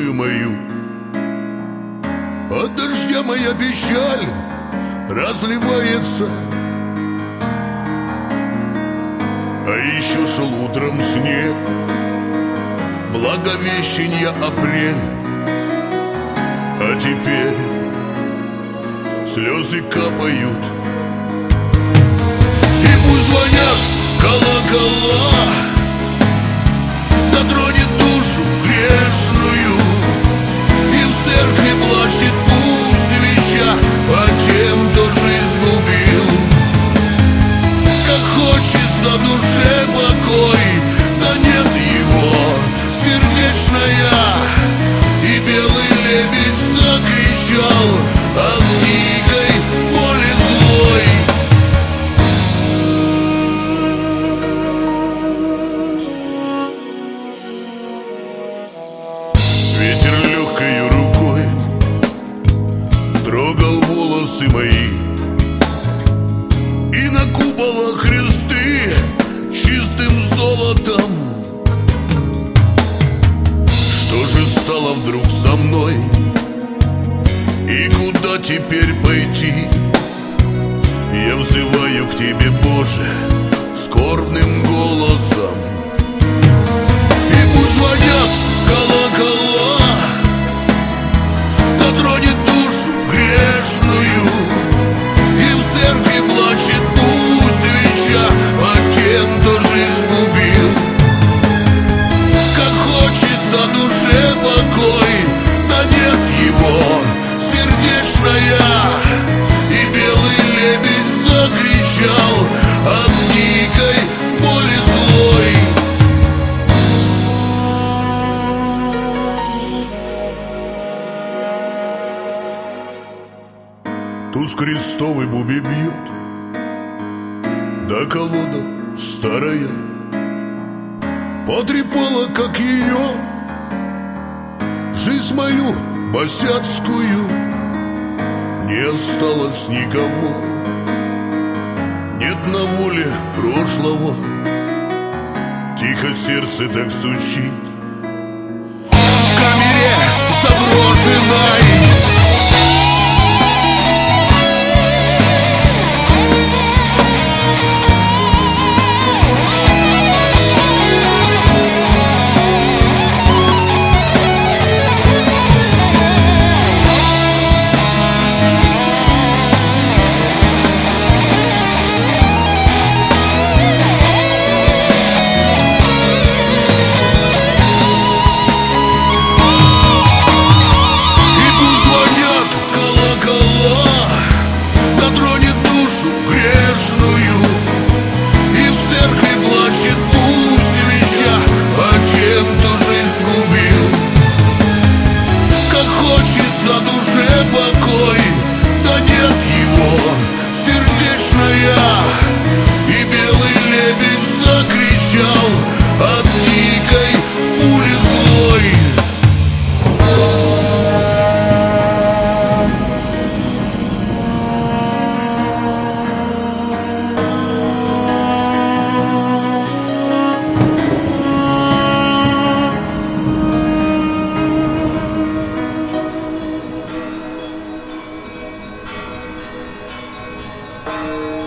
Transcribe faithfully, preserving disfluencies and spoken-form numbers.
душою мою. От дождя моя печаль разливается. А еще шел утром снег, Благовещенья апреля. А теперь слезы капают. И пусть звонят колокола, дотронет душу грешную, и в церкви плачет пусть свеча по тем, кто жизнь губил. Как хочется душе покой, да нет его, сердечная. И белый лебедь закричал от дикой боли злой. Ветер легкою рукой трогал волосы мои, и на куполах кресты чистым золотом. Что же стало вдруг со мной? И куда теперь пойти? Я взываю к Тебе, Боже, скорбным голосом. И пусть звонят колокола, дотронет душу грешную, и в церкви плачет пусть свеча по тем, кто жизнь губил. Как хочется душе покой, да нет его, сердечная. И белый лебедь закричал от дикой боли злой. Туз крестовый буби бьет, да колода старая потрепала, как ее жизнь мою босяцкую. Не осталось никого, нет на воле прошлого. Тихо сердце так стучит в камере заброшенной. Bye.